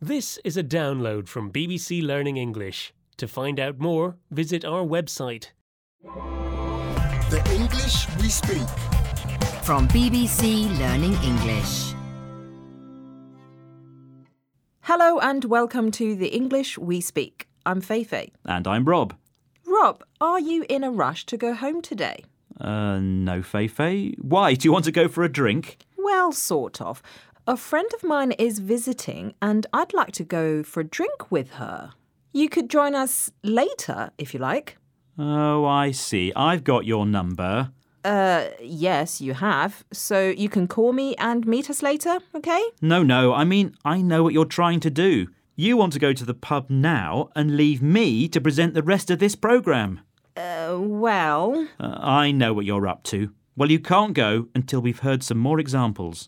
This is a download from BBC Learning English. To find out more, visit our website. The English we speak. From BBC Learning English. Hello and welcome to The English We Speak. I'm Feifei. And I'm Rob. Rob, are you in a rush to go home today? No, Feifei. Why? Do you want to go for a drink? Well, sort of. A friend of mine is visiting and I'd like to go for a drink with her. You could join us later, if you like. Oh, I see. I've got your number. Yes, you have. So you can call me and meet us later, okay? No. I mean, I know what you're trying to do. You want to go to the pub now and leave me to present the rest of this programme. Well... I know what you're up to. Well, you can't go until we've heard some more examples.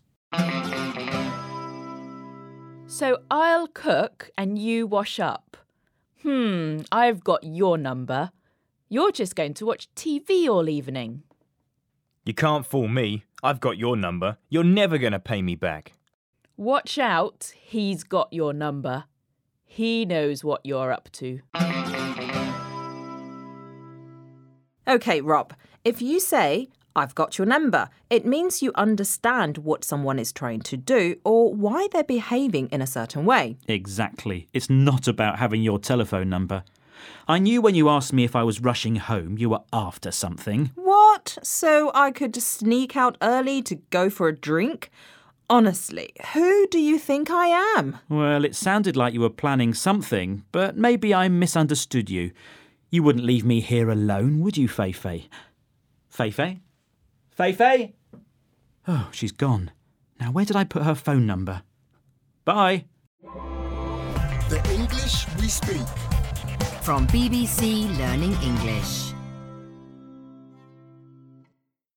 So I'll cook and you wash up. I've got your number. You're just going to watch TV all evening. You can't fool me. I've got your number. You're never going to pay me back. Watch out, he's got your number. He knows what you're up to. OK, Rob, if you say, I've got your number, it means you understand what someone is trying to do or why they're behaving in a certain way. Exactly. It's not about having your telephone number. I knew when you asked me if I was rushing home, you were after something. What? So I could sneak out early to go for a drink? Honestly, who do you think I am? Well, it sounded like you were planning something, but maybe I misunderstood you. You wouldn't leave me here alone, would you, Feifei? Feifei? Feifei? Oh, she's gone. Now, where did I put her phone number? Bye. The English we speak. From BBC Learning English.